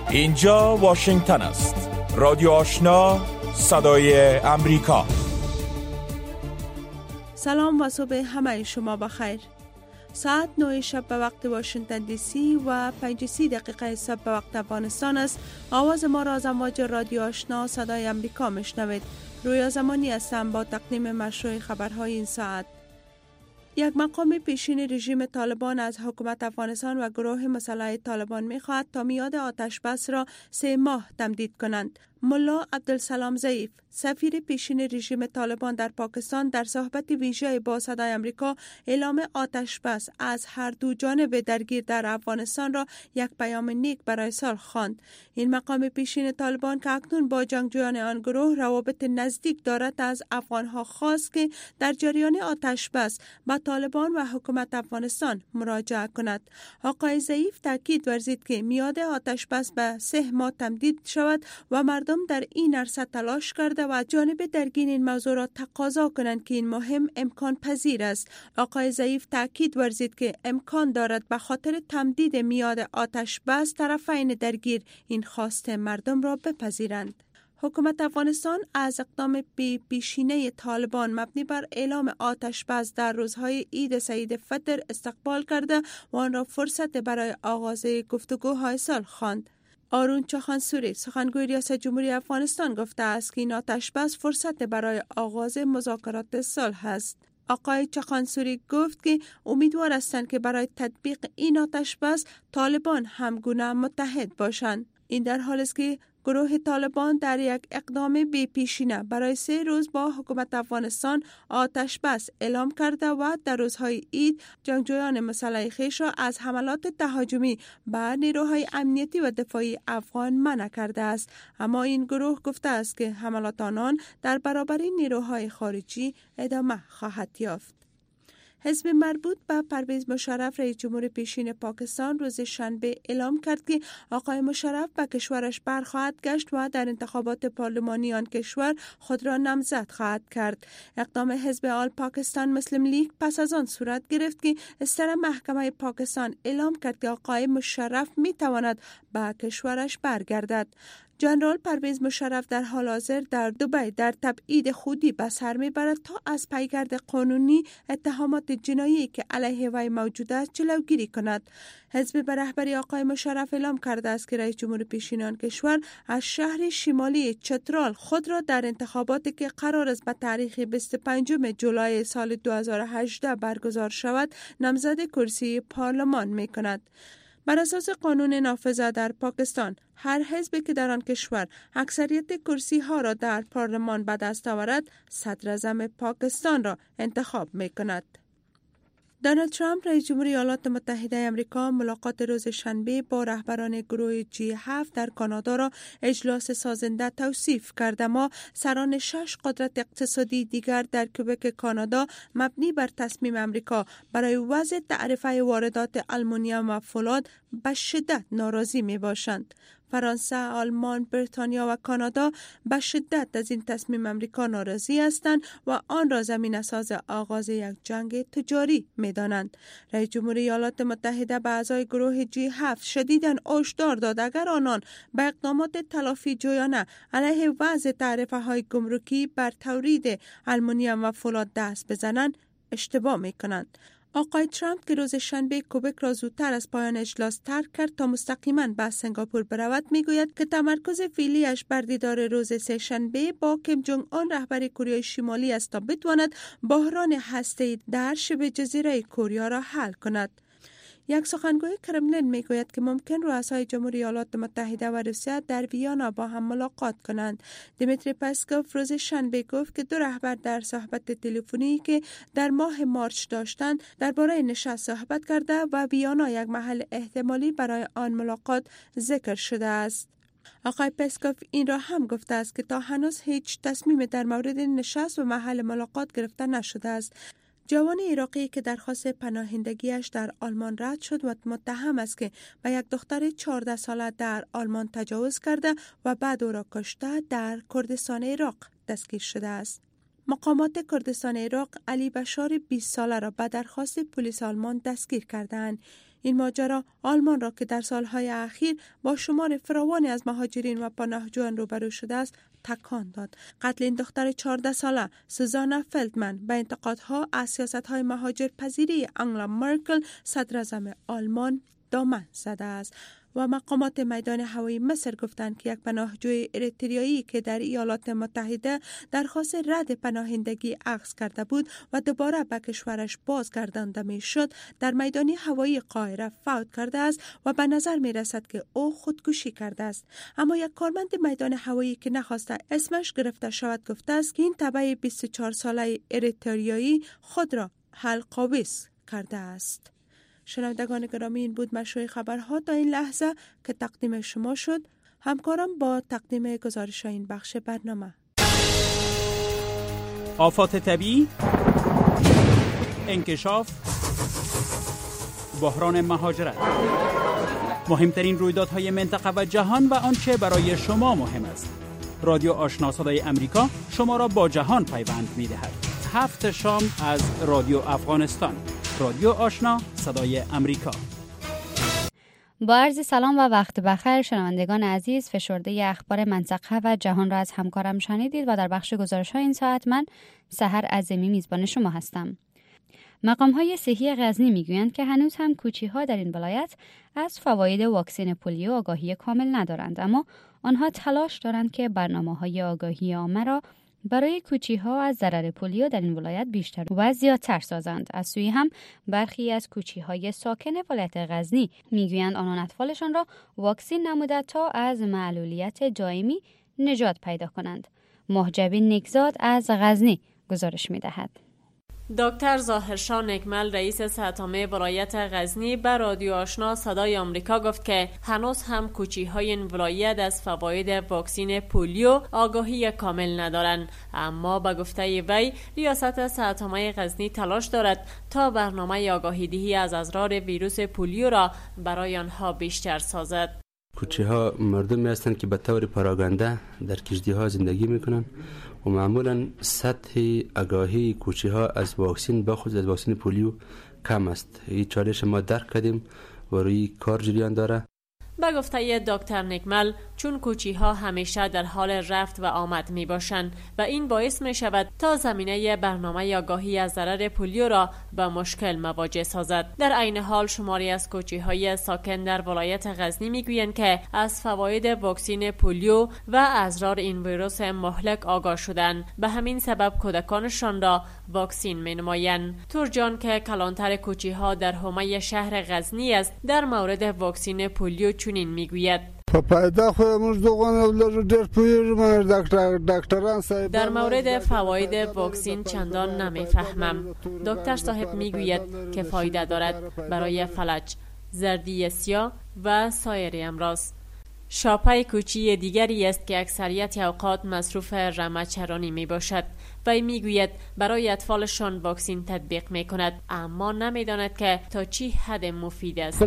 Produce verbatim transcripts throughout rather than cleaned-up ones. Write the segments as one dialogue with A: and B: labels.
A: اینجا واشنگتن است. رادیو آشنا، صدای امریکا.
B: سلام و صبح همه شما بخیر. ساعت نه شب به وقت واشنگتن دی سی و پنج و سی دقیقه صبح به وقت افغانستان است. آواز ما را از امواج رادیو آشنا صدای امریکا میشنوید. رویا زمانی هستم با تقدیم مشروع خبرهای این ساعت. یک مقام پیشین رژیم طالبان از حکومت افغانستان و گروه مسلح طالبان می‌خواهد تا میاد آتش بس را سه ماه تمدید کنند. ملا عبدالسلام ضعیف، سفیر پیشین رژیم طالبان در پاکستان، در صحبت ویژه با صدای امریکا اعلام آتش بس از هر دو جانب درگیر در افغانستان را یک پیام نیک برای صلح خواند. این مقام پیشین طالبان که اکنون با جنگجویان آن گروه روابط نزدیک دارد، از افغانها خواست که در جریان آتش بس با طالبان و حکومت افغانستان مراجعه کند. آقای ضعیف تاکید ورزید که میاد آتش بس به سه ماه تمدید شود و مردم در این عرصه تلاش کرده و جانب درگیر این موضوع را تقاضا کنند که این مهم امکان پذیر است. آقای ضعیف تاکید ورزید که امکان دارد به خاطر تمدید میاد آتش بس طرفین درگیر این خواست مردم را بپذیرند. حکومت افغانستان از اقدام بی پیشینه طالبان مبنی بر اعلام آتش بس در روزهای عید سعید فطر استقبال کرده و آن را فرصت برای آغاز گفتگوهای صلح خواند. آرون چاخانسوری، سخنگوی ریاست جمهوری افغانستان، گفته است که این آتش بس فرصت برای آغاز مذاکرات صلح است. آقای چاخانسوری گفت که امیدوار هستند که برای تطبیق این آتش بس طالبان همگونه متحد باشند. این در حالی است که گروه طالبان در یک اقدام بی پیشینه برای سه روز با حکومت افغانستان آتش بس اعلام کرده و در روزهای عید جنگجویان مسلح خویش را از حملات تهاجمی بر نیروهای امنیتی و دفاعی افغان منع کرده است. اما این گروه گفته است که حملات آنان در برابر نیروهای خارجی ادامه خواهد یافت. حزب مربوط به پرویز مشرف رئیس جمهور پیشین پاکستان روز شنبه اعلام کرد که آقای مشرف به کشورش برخواهد گشت و در انتخابات پارلمانی آن کشور خود را نامزد خواهد کرد. اقدام حزب آل پاکستان مسلم لیگ پس از آن صورت گرفت که استر محکمه پاکستان اعلام کرد که آقای مشرف می تواند به کشورش برگردد. جنرال پرویز مشرف در حال حاضر در دبی در تبعید خودی به سر میبرد تا از پیگرد قانونی اتهامات جنایی که علیه وی موجود است جلوگیری کند. حزب به رهبری آقای مشرف اعلام کرده است که رئیس جمهور پیشین آن کشور از شهر شمالی چترال خود را در انتخاباتی که قرار است به تاریخ بیست و پنجم جولای سال دو هزار و هجده برگزار شود نامزد کرسی پارلمان می کند. بر اساس قانون نافذ در پاکستان، هر حزبی که در آن کشور اکثریت کرسی ها را در پارلمان به دست آورد، صدر اعظم پاکستان را انتخاب می کند. دونالد ترامپ رئیس جمهور ایالات متحده آمریکا ملاقات روز شنبه با رهبران گروه جی هفت در کانادا را اجلاس سازنده توصیف کرد، اما سران شش قدرت اقتصادی دیگر در کبک کانادا مبنی بر تصمیم آمریکا برای وضع تعرفه واردات آلومینیوم و فولاد به شدت ناراضی می باشند. فرانسه، آلمان، بریتانیا و کانادا به شدت از این تصمیم آمریکا ناراضی هستند و آن را زمینه‌ساز آغاز یک جنگ تجاری می‌دانند. رئیس جمهور ایالات متحده به اعضای گروه جی هفت شدیداً هشدار داد اگر آنان به اقدامات تلافی جویانه علیه وضع تعرفه‌های گمرکی بر تولید آلومینیوم و فولاد دست بزنند، اشتباه می‌کنند. آقای ترامپ که روز شنبه کوبک را زودتر از پایان اجلاس ترک کرد تا مستقیما به سنگاپور برود، میگوید که تمرکز فعلیش بر دیدار روز سه شنبه با کیم جونگ آن رهبر کره شمالی است تا بتواند بحران هسته‌ای در شبه جزیره کره را حل کند. یک سخنگوی کرملین میگوید که ممکن رؤسای جمهوری ایالات متحده و روسیه در ویانا با هم ملاقات کنند. دیمیتری پسکوف روز شنبه گفت که دو رهبر در صحبت تلفنی که در ماه مارچ داشتند درباره نشست صحبت کرده و ویانا یک محل احتمالی برای آن ملاقات ذکر شده است. آقای پسکوف این را هم گفته است که تا هنوز هیچ تصمیم در مورد نشست و محل ملاقات گرفته نشده است. جوان عراقی که درخواست پناهندگیش در آلمان رد شد و متهم است که به یک دختر چهارده ساله در آلمان تجاوز کرده و بعد او را کشته، در کردستان عراق دستگیر شده است. مقامات کردستان عراق علی بشار بیست ساله را به درخواست پلیس آلمان دستگیر کردند. این ماجرا آلمان را که در سالهای اخیر با شمار فراوانی از مهاجرین و پناهجویان روبرو شده است تکان داد. قتل این دختر چهارده ساله سوزانا فلدمن به انتقادها از سیاست‌های مهاجر پذیری آنگلا مرکل صدراعظم آلمان دامن زده است. و مقامات میدان هوایی مصر گفتند که یک پناهجوی اریتریایی که در ایالات متحده درخواست رد پناهندگی اخذ کرده بود و دوباره به کشورش بازگردانده می شد در میدان هوایی قاهره فوت کرده است و به نظر می رسد که او خودکشی کرده است. اما یک کارمند میدان هوایی که نخواسته اسمش گرفته شود گفته است که این تبع بیست و چهار ساله اریتریایی خود را حلق‌آویز کرده است. شنوندگان گرامی، این بود مشروع خبرها تا این لحظه که تقدیم شما شد. همکارم با تقدیم گزارش این بخش برنامه.
C: آفات طبیعی، انکشاف، بحران مهاجرت، مهمترین رویدادهای منطقه و جهان و آنچه برای شما مهم است. رادیو آشنا صدای امریکا شما را با جهان پیوند می‌دهد. هفت شام از رادیو افغانستان. رادیو آشنا صدای امریکا.
D: با عرض سلام و وقت بخیر شنوندگان عزیز، فشرده اخبار منطقه و جهان را از همکارم شنیدید و در بخش گزارش‌های این ساعت من سحر عظیمی میزبان شما هستم. مقام‌های صحی غزنی میگویند که هنوز هم کوچی‌ها در این ولایت از فواید واکسن پولیو آگاهی کامل ندارند، اما آنها تلاش دارند که برنامه‌های آگاهی عامه را برای کوچی‌ها از ضرر پولیو در این ولایت بیشتر و زیادتر سازند. از سوی هم برخی از کوچی‌های ساکن ولایت غزنی میگویند آنان اطفالشان را واکسین نموده تا از معلولیت دائمی نجات پیدا کنند. محجبین نکزاد از غزنی گزارش می‌دهد.
E: دکتر ظاهرشاه نکمل رئیس صحت عامه ولایت غزنی به رادیو آشنا صدای آمریکا گفت که هنوز هم کوچی‌های این ولایت از فواید واکسن پولیو آگاهی کامل ندارند، اما به گفته وی ریاست صحت عامه غزنی تلاش دارد تا برنامه آگاهی دهی از اضرار ویروس پولیو را برای آنها بیشتر سازد.
F: کوچی‌ها مردمی هستند که به طور پراگنده در کشتی‌ها زندگی می‌کنند و معمولا سطح آگاهی کوچی‌ها از واکسن بخصوص از واکسن پولیو کم است. این چالش ما درک کردیم و روی کار جریان داره.
E: به گفته دکتر نکمل، چون کوچی‌ها همیشه در حال رفت و آمد می باشند و این باعث می شود تا زمینه برنامه آگاهی از ضرر پولیو را به مشکل مواجه سازد. در عین حال شماری از کوچی‌های ساکن در ولایت غزنی می گویند که از فواید واکسن پولیو و اضرار این ویروس مهلک آگاه شدند، به همین سبب کودکانشان را واکسین می نمایند. تورجان که کلانتر کوچی‌ها در حومه شهر غزنی است، در مورد واکسن پولیو چنین میگوید: در مورد فواید واکسن چندان نمیفهمم. دکتر صاحب میگوید که فایده دارد برای فلج، زردی سیاه و سایر امراض. شاپای کوچی دیگری است که اکثریت اوقات مصروف رمه‌چرانی می باشد. وی میگوید برای اطفالشان واکسن تطبیق می کند، اما نمیداند که تا چی حد مفید است.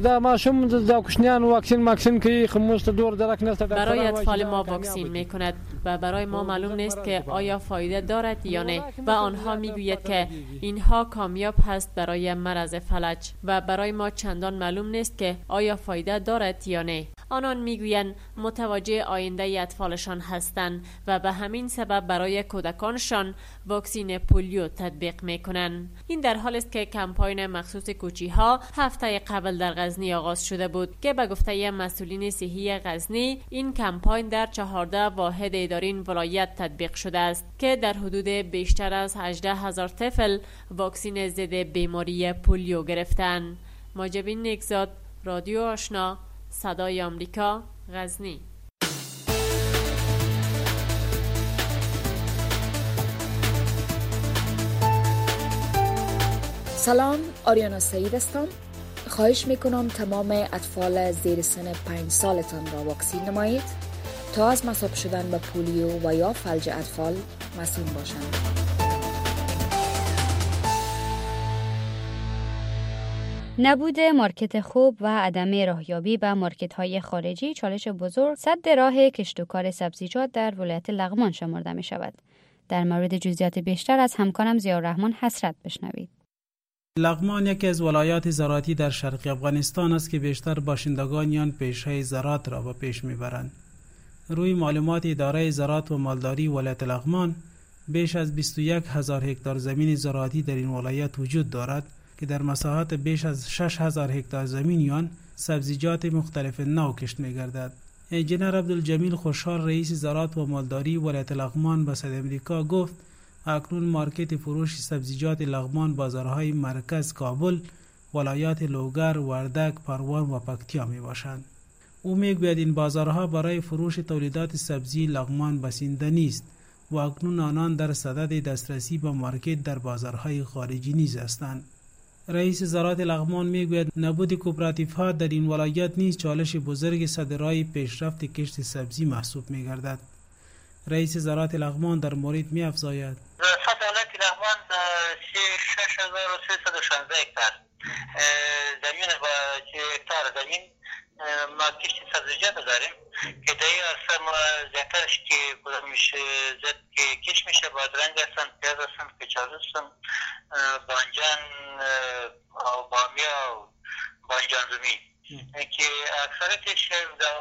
E: برای اطفال ما واکسن می کند و برای ما معلوم نیست که آیا فایده دارد یا نه و آنها میگوید که اینها کامیاب هست برای مرض فلج و برای ما چندان معلوم نیست که آیا فایده دارد یا نه. آنان میگویند متوجه آینده اطفالشان هستند و به همین سبب برای کودکانشان واکسن پولیو تطبیق میکنند. این در حال است که کمپاین مخصوص کوچی‌ها هفته قبل در غزنی آغاز شده بود که به گفته مسئولین صحی غزنی این کمپاین در چهارده واحد اداری این ولایت تطبیق شده است که در حدود بیشتر از هجده هزار طفل واکسن ضد بیماری پولیو گرفتند. محجبین نکزاد، رادیو آشنا صدای آمریکا، غزنی.
G: سلام، آریانا سعید هستم. خواهش میکنم تمام اطفال زیر سن پنج سالتان را واکسین نمایید تا از مصاب شدن به پولیو و یا فلج اطفال مسئول باشند.
D: نبود مارکت خوب و عدم راهیابی به مارکت‌های خارجی چالش بزرگ سد راه کشت و کار سبزیجات در ولایت لغمان شمرده می شود. در مورد جزئیات بیشتر از همکارم ضیاءالرحمن حسرت بشنوید.
C: لغمان یکی از ولایات زراعتی در شرق افغانستان است که بیشتر باشندگان آن پیشه زراعت را به پیش میبرند. روی معلومات اداره زراعت و مالداری ولایت لغمان بیش از بیست و یک هزار هکتار زمین زراعتی در این ولایت وجود دارد که در مساحت بیش از شش هزار هکتار زمین آن سبزیجات مختلف نو کشت می‌گردد. انجینر عبدالجمیل خوشحال رئیس زراعت و مالداری ولایت لغمان به صدای امریکا گفت اکنون مارکت فروش سبزیجات لغمان بازارهای مرکز کابل، ولایات لوگر، وردک، پروان و پکتیا می باشند. او میگوید این بازارها برای فروش تولیدات سبزی لغمان بسنده نیست و اکنون آنان در صدد دسترسی به مارکت در بازارهای خارجی نیز هستند. رئیس زراعت لغمان میگوید نبود کوپراتیوها در این ولایت نیز چالش بزرگ صدرای پیشرفت کشت سبزی محسوب میگردد. رئیس زراعت لغمان در مورد می‌افزاید
H: سطح ولایت لغمان شش هزار و سیصد و شانزده هکتار زمین و هکتار زمین ما کشت سبزیجات داریم که در این عرصه ما زیادترش که کدامش زیاد که کشت میشه بادرنگ هستن، پیاز هستن، کچالو هستن، بانجان و بامیه و بانجان رومی که اکثرتش در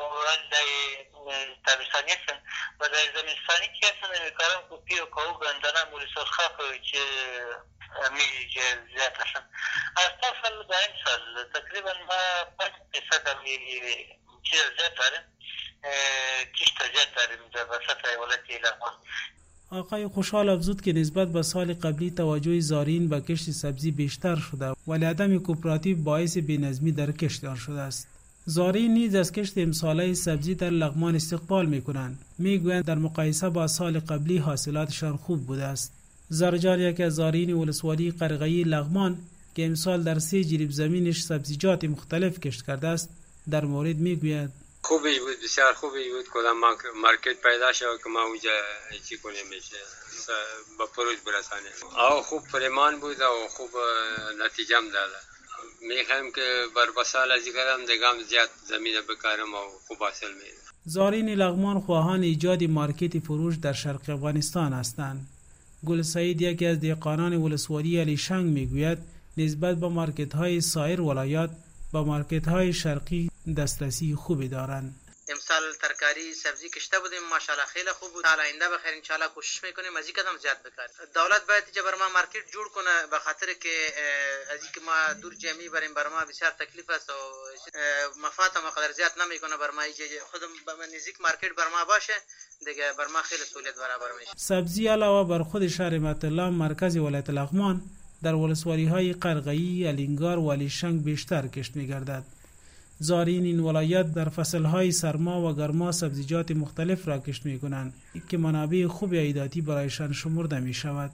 H: تابستانی هستن و در زمستانی که هستن میکارم کپی و کهو گندانه مولی سرخاق که می زیاد هستن. از تا سال در این سال تقریبا ما پنج قصد چیز زیاد داریم، کشت زیاد داریم در وسط ولایت لغمان.
C: آقای خوشحال افزود که نسبت به سال قبلی توجه زارعین به کشت سبزی بیشتر شده ولی عدم کوپراتیو باعث بی‌نظمی در کشت آن شده است. زارعین نیز از کشت امساله سبزی در لغمان استقبال می‌کنند. می‌گویند در مقایسه با سال قبلی حاصلاتشان خوب بوده است. زرجان یکی از زارعین ولسوالی قرغه‌ای لغمان که امسال در سه جریب زمینش سبزیجات مختلف کشت کرده است در مورد می‌گوید
I: خوبی بود، بسیار خوبی بود. کدام مارکت پیدا شد که ما اونجا چی کنیم میشه با فروش برسانیم. آو خوب پریمان بود و خوب نتیجه هم داد. میخوایم که بر بسال از دیگرم دیگه زیاد زمین بکارم و خوب حاصل میده.
C: زارعین لغمان خواهان ایجاد مارکت فروش در شرق افغانستان هستند. گل سعید یکی از دهقانان ولسوالی علیشنگ میگوید نسبت به مارکت های سایر ولایات با مارکت های شرقی دسترسی خوبی دارند.
J: امسال ترکاری سبزی کشته بودیم ماشاءالله خیلی خوب بود. حالا آینده بخیر ان شاء الله کوشش میکنیم از این قدم زیاد بکنیم. دولت باید جبر ما مارکت جوړ کنه به خاطر که از اینکه ما دور جمعی بریم بر ما بسیار تکلیف است و مفاد ما قدر زیاد نمیکنه بر ما خودم نزدیک مارکت بر ما باشه دیگه بر ما خیلی سهولت برابر میشه.
C: سبزی علاوه بر خود شهر مطلع مرکز ولایت لغمان در ولسوالی های قرغه‌ای، الینگار و علیشنگ بیشتر کشت می‌گردد. زارعین این ولایت در فصل‌های سرما و گرما سبزیجات مختلف را کشت می‌کنند که منابع خوب عایداتی برایشان شمرده می‌شود.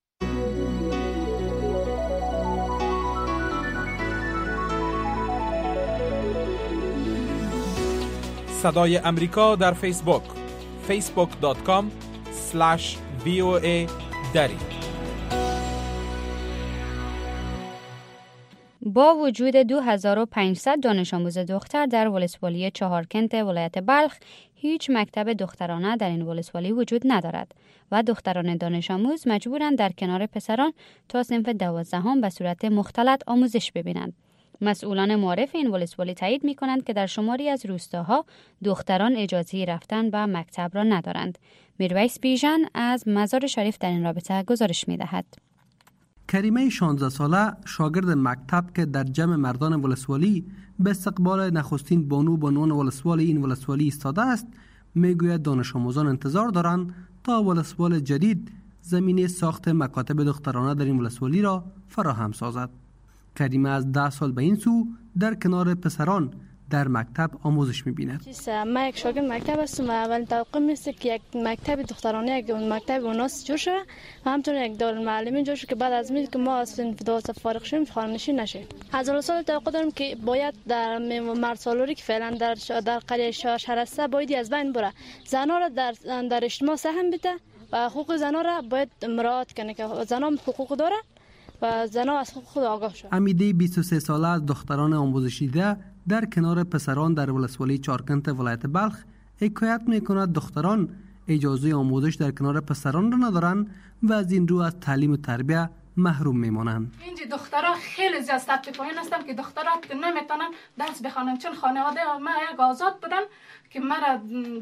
A: صدای امریکا در فیسبوک فیسبوک دات کام اسلش وی او ای دری.
D: با وجود دو هزار و پانصد دانش آموز دختر در ولسوالی چهارکنت ولایت بلخ، هیچ مکتب دخترانه در این ولسوالی وجود ندارد و دختران دانش آموز مجبورند در کنار پسران تا صنف دوازدهم به صورت مختلط آموزش ببینند. مسئولان معارف این ولسوالی تایید می کنند که در شماری از روستاها دختران اجازه رفتن به مکتب را ندارند. میرویس بیژن از مزار شریف در این رابطه گزارش می دهد.
K: کریمه شانزده ساله شاگرد مکتب که در جمع مردان ولسوالی به استقبال نخستین بانو بانوان ولسوالی این ولسوالی ایستاده است، میگوید دانش آموزان انتظار دارند تا ولسوال جدید زمینه ساخت مکاتب دخترانه در این ولسوالی را فراهم سازد. کریمه از ده سال به این سو در کنار پسران در مکتب آموزش می‌بیند.
L: من یک شاگرد مکتب هستم و اولین توقع میست که یک مکتب دخترانه یک مکتب اوناس جور شده و همچنین یک دارالمعلمین جور شده که بعد از می که ما از صنف دوازده فارغ شدیم خانه‌نشین نشه. هزار سال توقع دارم که باید در مرد سالاری که فعلا در در قریه شهر است باید از بین بره. زنها را در در اجتماع سهم بده و حقوق زنها را باید مراعات کنه که زنها حقوق داره و زنها از حقوق خود آگاه شد.
K: امیده بیست و سه ساله از دختران آموزش دیده در کنار پسران در ولسوالی چهارکنت ولایت بلخ حکایت میکند دختران اجازه آموزش در کنار پسران را ندارند و از این رو از تعلیم و تربیت محروم میمانند.
L: اینجا دخترها خیلی زیاد سطح پایین هستن که دخترها نمیتونن درس بخوانن، چون خانواده ما یک آزاد بودن که مرا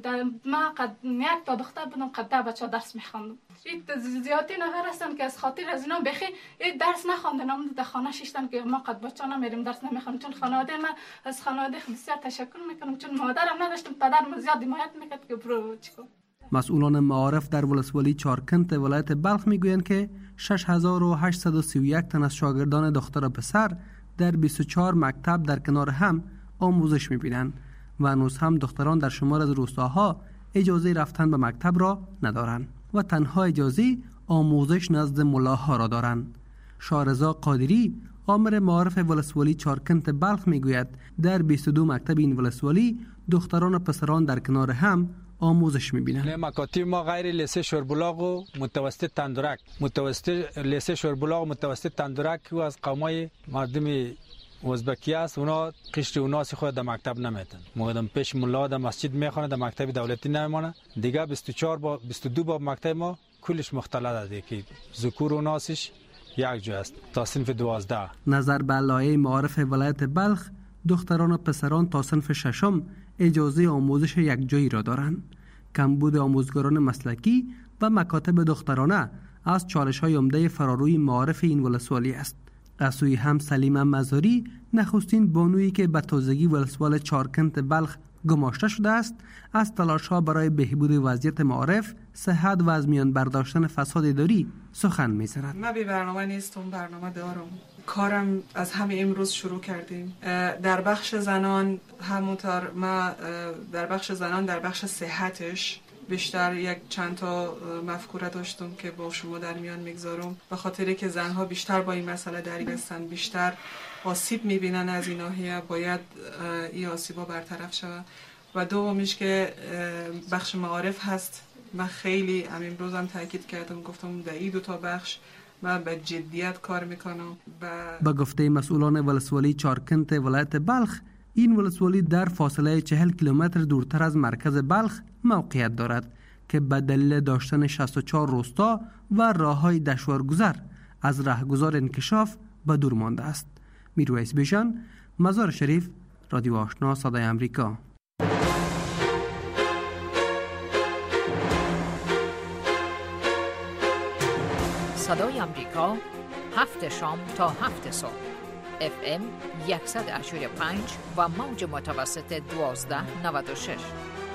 L: ما قد یک تا دختر بودم قد ده بچه درس میخواندم. این زیادی نفر هستن که از خاطر از اینا بخی این درس نخواندن، اما در خانه شیشتن که ما قد بچه نمیریم درس نمیخوانیم. چون خانواده من از خانواده بسیار تشکر میکنم، چون مادرم نداشتم، پدرم زیاد حمایت میکرد که برو چیکار.
K: مسئولان معارف در ولسوالی چارکنت ولایت بلخ میگویند که شش هزار و هشتصد و سی و یک تن از شاگردان دختر و پسر در بیست و چهار مکتب در کنار هم آموزش میبینند و هنوز هم دختران در شمار از روستاها اجازه رفتن به مکتب را ندارند و تنها اجازه آموزش نزد ملاها را دارند. شارزا قادری آمر معارف ولسوالی چارکنت بلخ میگوید در بیست و دو مکتب این ولسوالی دختران و پسران در کنار هم آموزش می‌بینن.
M: مکاتب ما غیر لیسه شوربلاغ و متوسط تندرک متوسط لیسه شوربلاغ و متوسط تندرک و از قومای مردم ازبکی است، اونا قشر اوناس خود در مکتب نمیتن. مقدم پیش ملا در مسجد میخونه، در مکتب دولتی نمیمونه. دیگه بیست و چهار با بیست و دو با مکتب ما کلش مختلط است که ذکور اوناسش یک جا است تا صنف دوازده.
K: نظر به لایحه معارف ولایت بلخ دختران و پسران تا صنف ششم اجازه آموزش یک جایی را دارند. کمبود آموزگاران مسلکی و مکاتب دخترانه از چالش‌های عمده فراروی معارف این ولسوالی است. از سوی هم سلیمه مزاری نخستین بانویی که به تازگی ولسوال چارکنت بلخ گماشته شده است از تلاش‌ها برای بهبود وضعیت معارف، صحت و از میان برداشتن فساد اداری سخن می‌زند.
N: من بی برنامه نیستم، برنامه دارم. کارم از همه امروز شروع کردیم. در بخش زنان همونطور ما در بخش زنان در بخش صحتش بیشتر یک چند تا مفکوره داشتم که با شما در میان میگذارم، به خاطری که زنها بیشتر با این مسئله درگیر هستند، بیشتر آسیب میبینن از این ناحیه، باید این آسیبا برطرف شود. و دومیش که بخش معارف هست. من خیلی امروز هم تاکید کردم، گفتم در این دو تا بخش من به جدیت کار میکنم.
K: با گفته مسئولان ولسوالی چارکنت ولایت بلخ، این ولسوالی در فاصله چهل کیلومتر دورتر از مرکز بلخ موقعیت دارد که به دلیل داشتن شصت و چهار روستا و راههای دشوارگذر از رهگذار انکشاف به دور مانده است. میرویس بیژن، مزار شریف، رادیو آشنا صدای امریکا.
O: صدای امریکا، هفت شام تا هفت صبح، اف ام صد و هشتاد و پنج و موج متوسط دوازده نود و شش.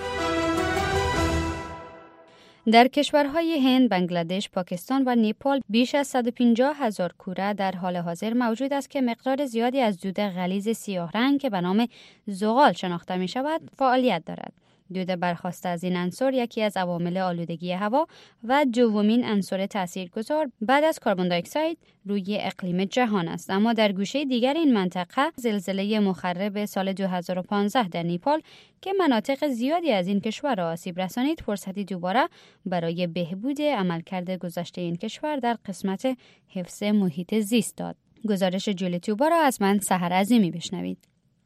D: در کشورهای هند، بنگلادش، پاکستان و نیپال بیش از صد و پنجاه هزار کوره در حال حاضر موجود است که مقدار زیادی از دود غلیظ سیاه رنگ که به نام زغال شناخته می شود فعالیت دارد. دود برخاسته از این عنصر یکی از عوامل آلودگی هوا و دومین عنصر تاثیرگذار بعد از کربن دی اکساید روی اقلیم جهان است. اما در گوشه دیگر این منطقه زلزله مخرب سال دو هزار و پانزده در نیپال که مناطق زیادی از این کشور را آسیب رسانید فرصتی دوباره برای بهبود عملکرد گذشته این کشور در قسمت حفظ محیط زیست داد. گزارش جولی توبا را از من سحر عظیمی بشنوید.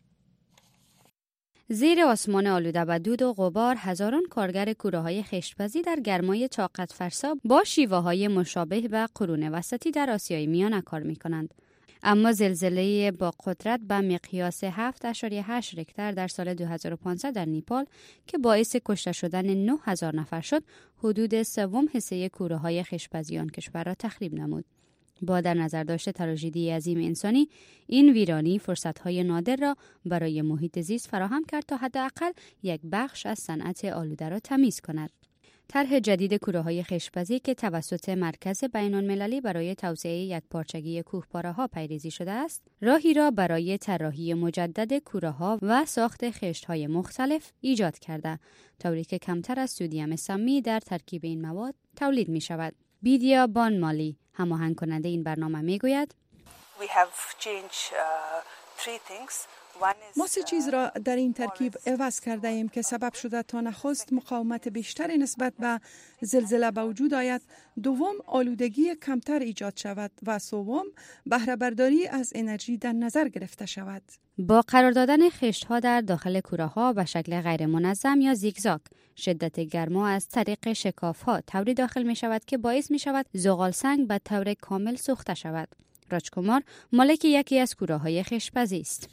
D: زیر آسمان آلوده به دود و غبار، هزاران کارگر کوره‌های خشت‌پزی در گرمای طاقت فرسا با شیوه‌های مشابه به قرون وسطی در آسیای میانه کار می‌کنند. اما زلزله با قدرت به مقیاس هفت ممیز هشت ریکتر در سال دو هزار و پانزده در نیپال که باعث کشته شدن نه هزار نفر شد، حدود سوم حصه کوره‌های خشت‌پزی آن کشور را تخریب نمود. با در نظر داشته تراژدی عظیم انسانی، این ویرانی فرصت‌های نادر را برای محیط زیست فراهم کرد تا حداقل یک بخش از صنعت آلوده را تمیز کند. طرح جدید کوره‌های خشت‌پزی که توسط مرکز بین‌المللی برای توسعه یکپارچگی کوهپاره‌ها پیریزی شده است، راهی را برای طراحی مجدد کوره‌ها و ساخت خشت‌های مختلف ایجاد کرده، طوری که کمتر از سدیم سمی در ترکیب این مواد تولید می‌شود. بیدیا بانمالی، هماهنگ کننده این برنامه، میگوید:
P: We have changed uh, three things. ما سه چیز را در این ترکیب عوض کرده ایم که سبب شده تا نخست مقاومت بیشتری نسبت به زلزله به وجود آید، دوم آلودگی کمتر ایجاد شود و سوم بهره برداری از انرژی در نظر گرفته شود.
D: با قرار دادن خشت‌ها در داخل کوره‌ها به شکل غیر منظم یا زیگزاگ، شدت گرما از طریق شکاف‌ها طوری داخل می شود که باعث می شود زغال سنگ به طور کامل سوخته شود. راجکمار مالک یکی از کوره‌های خشت‌پزی است.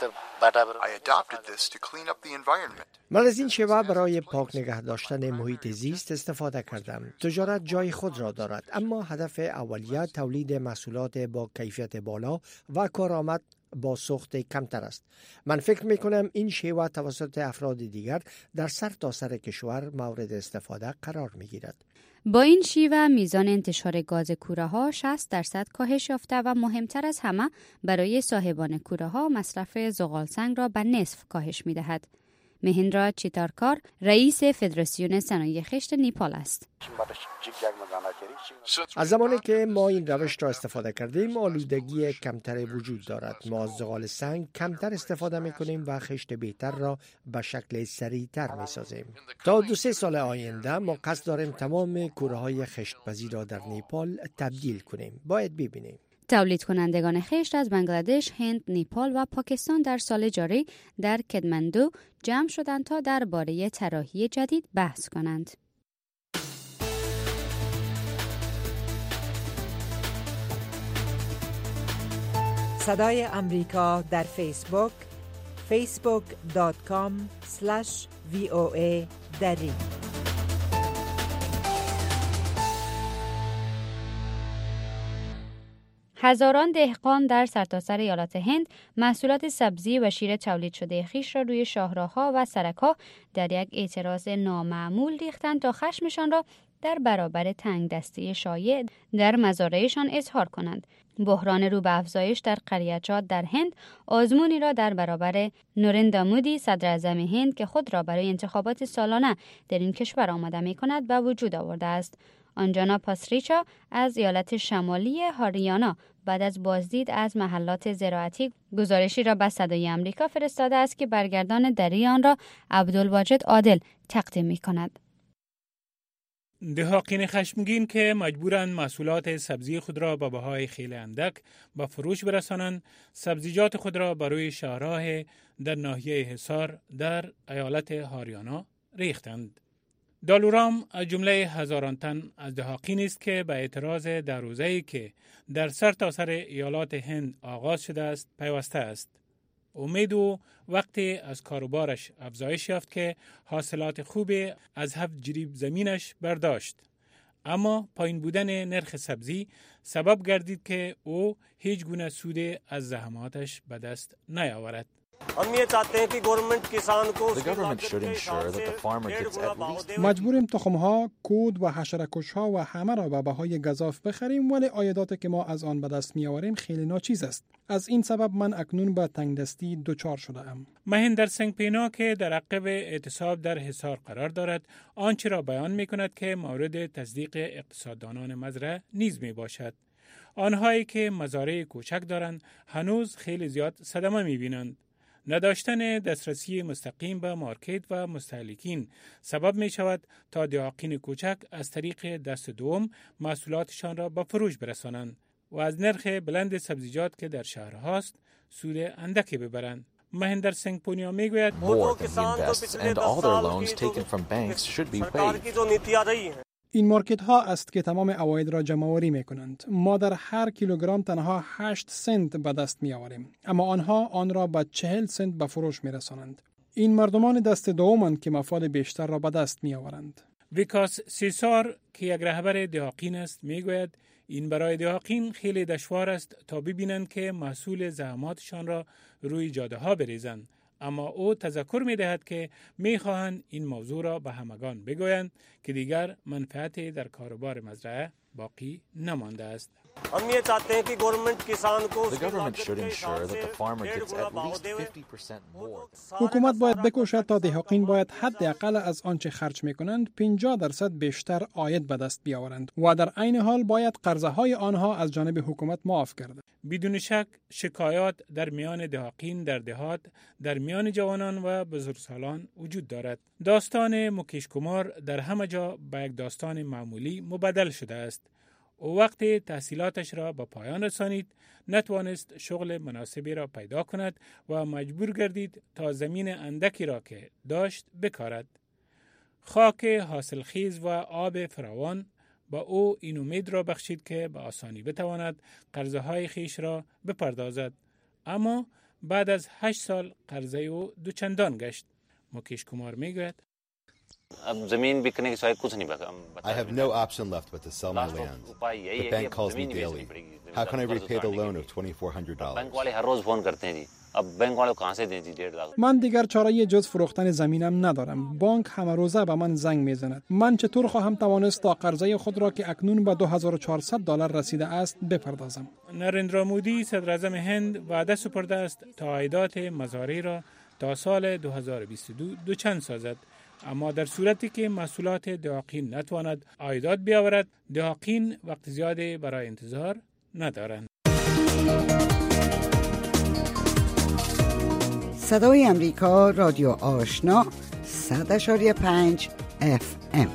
Q: من از این شیوه برای پاک نگه داشتن محیط زیست استفاده کردم. تجارت جای خود را دارد، اما هدف اولیه تولید محصولات با کیفیت بالا و کارآمد با سوخت کمتر است. من فکر می کنم این شیوه توسط افراد دیگر در سر تا سر کشور مورد استفاده قرار می گیرد.
D: با این شیوه میزان انتشار گاز کوره ها شصت درصد کاهش یافته و مهمتر از همه برای صاحبان کوره ها مصرف زغال سنگ را به نصف کاهش می دهد. مهندرا چیتارکار رئیس فدراسیون صنایع خشت نیپال است.
Q: از زمانی که ما این روش را استفاده کردیم آلودگی کمتری وجود دارد. ما از زغال سنگ کمتر استفاده می کنیم و خشت بهتر را به شکل سریعتر می سازیم. تا دو سه سال آینده ما قصد داریم تمام کوره های خشت‌پزی را در نیپال تبدیل کنیم. باید ببینیم.
D: تولید کنندگان خشت از بنگلادش، هند، نیپال و پاکستان در سال جاری در کدمندو جمع شدند تا درباره طراحی جدید بحث کنند.
R: صدای امریکا در فیسبوک فیسبوک دات کام اسلش وی او ای دری.
D: هزاران دهقان در سرتاسر ایالات هند محصولات سبزی و شیر تولید شده خویش را روی شاهراه‌ها و سرک‌ها در یک اعتراض نامعمول ریختند تا خشمشان را در برابر تنگدستی شایع در مزارعشان اظهار کنند. بحران رو به افزایش در قریچات در هند آزمونی را در برابر نریندرا مودی صدر اعظم هند که خود را برای انتخابات سالانه در این کشور آماده می کند به وجود آورده است. آنجانا پاسریچا از ایالت شمالی هاریانا بعد از بازدید از محلات زراعتی گزارشی را به صدای امریکا فرستاده است که برگردان دری آن را عبدالواجد عادل تقدیم می کند.
A: دهقان خشمگین که مجبورند محصولات سبزی خود را به بهای خیلی اندک به فروش برسانند، سبزیجات خود را بر روی شاهراه در ناحیه حصار در ایالت هاریانا ریختند. دالورام از جمله هزاران تن از دهقان است که به اعتراض در روزه‌ای که در سرتاسر ایالات هند آغاز شده است پیوسته است. امید و وقتی از کاروبارش افزایش یافت که حاصلات خوبی از هفت جریب زمینش برداشت. اما پایین بودن نرخ سبزی سبب گردید که او هیچ گونه سود از زحماتش به دست نیاورد.
S: مجبوریم تخم‌ها، کود و حشره‌کش‌ها و همه را به بهای گزاف بخریم، ولی عایداتی که ما از آن به دست می‌آوریم خیلی ناچیز است. از این سبب من اکنون به تنگدستی دچار شده‌ام.
A: مهندر سنگ پینا که در عقب اعتصاب در حصار قرار دارد، آنچه را بیان می‌کند که مورد تصدیق اقتصاددانان مزرعه نیز می‌باشد. آنهایی که مزارع کوچک دارند هنوز خیلی زیاد صدمه می‌بینند. نداشتن دسترسی مستقیم به مارکت و مستهلکین سبب می شود تا دهقان کوچک از طریق دست دوم محصولاتشان را به فروش برسانند و از نرخ بلند سبزیجات که در شهرهاست سود اندکی ببرند. مهندر سنگ پونیا می گوید
S: این مارکت ها است که تمام عواید را جمع آوری می کنند. ما در هر کیلوگرم تنها هشت سنت به دست می آوریم، اما آنها آن را به چهل سنت به فروش می رسانند. این مردمان دست دومند که مفاد بیشتر را به دست می آورند.
A: ویکاس سیسار که یک رهبر دهقان است می گوید این برای دهقان خیلی دشوار است تا ببینند که محصول زحماتشان را روی جاده ها بریزند. اما او تذکر می دهد که می خواهند این موضوع را به همگان بگویند که دیگر منفعتی در کاروبار مزرعه باقی نمانده است.
T: हम ये चाहते हैं कि गवर्नमेंट किसान को
U: The government should ensure that the farmer gets at least fifty percent more.
S: حکومت باید بکوشد تا دهقان باید حداقل از آنچه خرج می‌کنند پنجاه درصد بیشتر عاید به دست بیاورند و در عین حال باید قرضه‌های آنها از جانب حکومت معاف گردد.
A: بدون شک شکایات در میان دهقان در دهات در میان جوانان و بزرگسالان وجود دارد. داستان مکیش کمار در همه جا به یک داستان معمولی مبدل شده است. او وقتی تحصیلاتش را به پایان رسانید نتوانست شغل مناسبی را پیدا کند و مجبور گردید تا زمین اندکی را که داشت بکارد. خاک حاصلخیز و آب فراوان با او این امید را بخشید که به آسانی بتواند قرضه‌های خیش را بپردازد. اما بعد از هشت سال قرضه او دوچندان گشت. مکیش کمار میگوید
V: अब जमीन बिकने के सिवाय कुछ नहीं बचा।
W: I have no option left but to sell my land. The bank calls me daily. How can I repay the loan of twenty-four hundred dollars?
V: Bank वाले हर रोज फोन करते हैं जी। अब बैंक वाले कहां से दें जी डेढ़ लाख।
S: من دیگر چاره‌ای جز فروختن زمینم ندارم. بانک همه روزه به من زنگ میزند. من چطور خواهم توانست تا قرضه خود را که اکنون به دو هزار و چهارصد دلار رسیده است بپردازم؟
A: نریندرا مودی صدر اعظم هند وعده سپرده است تا عایدات مزارع را تا سال دو هزار و بیست و دو دوچند سازد. اما در صورتی که محصولات دهقان نتواند عایدات بیاورد، دهقان وقت زیادی برای انتظار ندارند.
X: صدای امریکا رادیو آشنا صد اشاری پنج اف ام.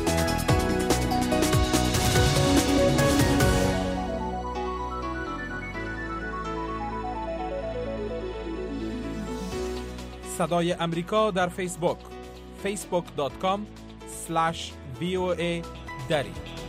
C: صدای امریکا در فیسبوک فیسبوک دات کام اسلش وی او ای دری.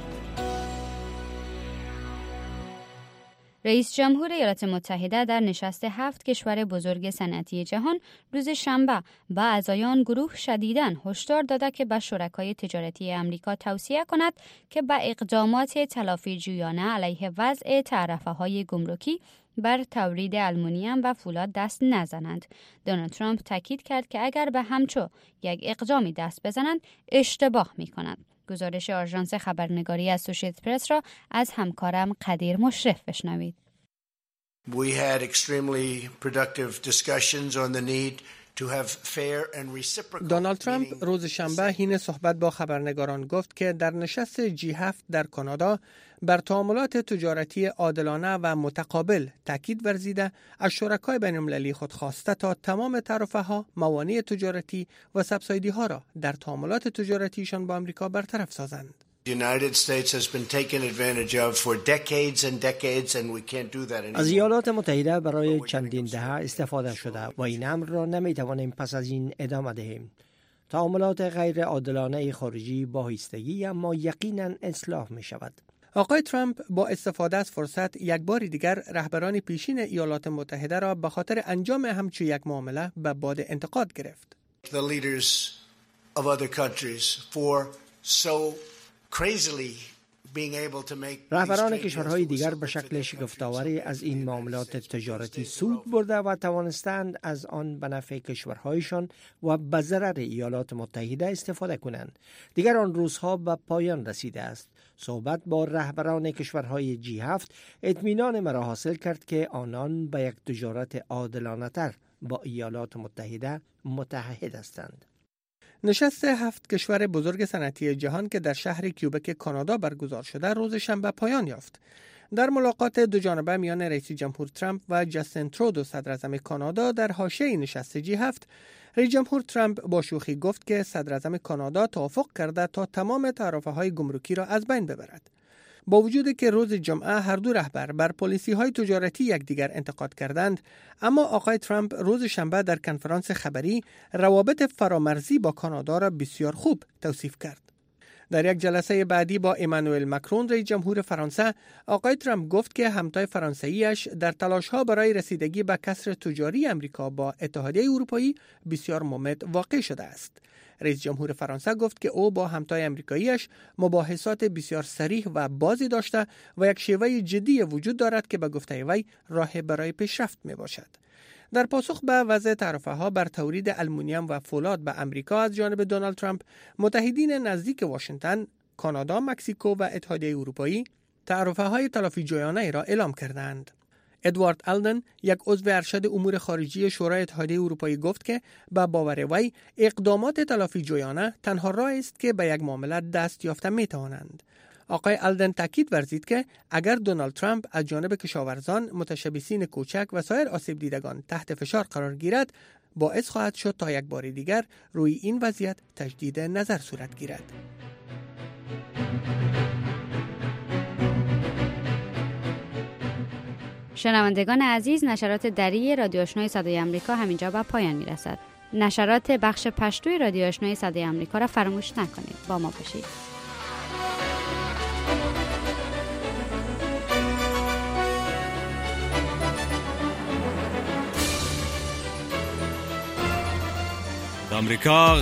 D: رئیس جمهور ایالات متحده در نشست هفت کشور بزرگ صنعتی جهان روز شنبه به اعضایان گروه شدیداً هشدار داده که به شرکای تجارتی امریکا توصیه کند که به اقدامات تلافی جویانه علیه وضع تعرفه‌های گمرکی بر تولید آلومینیوم و فولاد دست نزنند. دونالد ترامپ تاکید کرد که اگر به همچو یک اقدامی دست بزنند اشتباه می‌کنند. گزارش آژانس خبرنگاری اسوسییتد پرس را از همکارم قدیر مشرف بشنوید.
Y: We had extremely productive discussions on the need to have fair and reciprocal.
K: دونالد ترامپ روز شنبه حین صحبت با خبرنگاران گفت که در نشست جی هفت در کانادا بر تعاملات تجارتی عادلانه و متقابل تاکید ورزیده از شرکای بین‌المللی خود خواسته تا تمام تعرفه‌ها، موانع تجارتی و سبسایدی‌ها را در تعاملات تجارتیشان با آمریکا برطرف سازند. از ایالات متحده برای چندین دهه استفاده شده و این امر را نمی‌توانیم پس از این ادامه دهیم. تعاملات غیر عادلانه خارجی با ایستگی اما یقیناً اصلاح می‌شود. آقای ترامپ با استفاده از فرصت یک بار دیگر رهبران پیشین ایالات متحده را به خاطر انجام همچون یک معامله به باد انتقاد گرفت.
Y: The leaders of other countries for so crazily being able to make
K: رهبران کشورهای دیگر به شکل شگفت‌آوری از این معاملات تجارتی سود برده و توانستند از آن به نفع کشورهایشان و به ضرر ایالات متحده استفاده کنند. دیگر آن روزها به پایان رسیده است. صحبت با رهبران کشورهای جی هفت اطمینان مرا حاصل کرد که آنان به یک تجارت عادلانه‌تر با ایالات متحده متحد هستند. نشست هفت کشور بزرگ صنعتی جهان که در شهر کیوبک کانادا برگزار شده روز شنبه پایان یافت. در ملاقات دو جانبه میان رئیس جمهور ترامپ و جاستین ترودو صدر اعظم کانادا در حاشیه نشست جی هفت، رئیس جمهور ترامپ با شوخی گفت که صدر اعظم کانادا توافق کرده تا تمام تعرفه‌های گمرکی را از بین ببرد. با وجود که روز جمعه هر دو رهبر بر پالیسی‌های تجارتی یکدیگر انتقاد کردند، اما آقای ترامپ روز شنبه در کنفرانس خبری روابط فرامرزی با کانادا را بسیار خوب توصیف کرد. در یک جلسه بعدی با امانوئل مکرون رئیس جمهور فرانسه، آقای ترامپ گفت که همتای فرانسویش در تلاش‌ها برای رسیدگی به کسر تجاری امریکا با اتحادیه اروپایی بسیار ممد واقع شده است. رئیس جمهور فرانسه گفت که او با همتای آمریکاییش مباحثات بسیار صریح و بازی داشته و یک شیوه جدی وجود دارد که به گفته وی راه برای پیشرفت می باشد. در پاسخ به وضع تعرفه‌ها بر تولید آلومینیوم و فولاد به آمریکا از جانب دونالد ترامپ، متحدین نزدیک واشنگتن، کانادا، مکزیکو و اتحادیه اروپایی تعرفه های تلافی جویانه را اعلام کردند. ادوارد آلدن، یک عضو ارشد امور خارجی شورای اتحادیه اروپایی، گفت که به باور وی اقدامات تلافی جویانه تنها راه است که به یک معامله دست یافته می توانند. آقای آلدن تاکید ورزید که اگر دونالد ترامپ از جانب کشاورزان، متشبثین کوچک و سایر آسیب دیدگان تحت فشار قرار گیرد، باعث خواهد شد تا یک بار دیگر روی این وضعیت تجدید نظر صورت گیرد.
D: شنوندگان عزیز، نشرات دری رادیو آشنای صدای آمریکا همینجا به پایان میرسد. نشرات بخش پشتوی رادیو آشنای صدای آمریکا را فراموش نکنید. با ما باشید.
B: آمریکا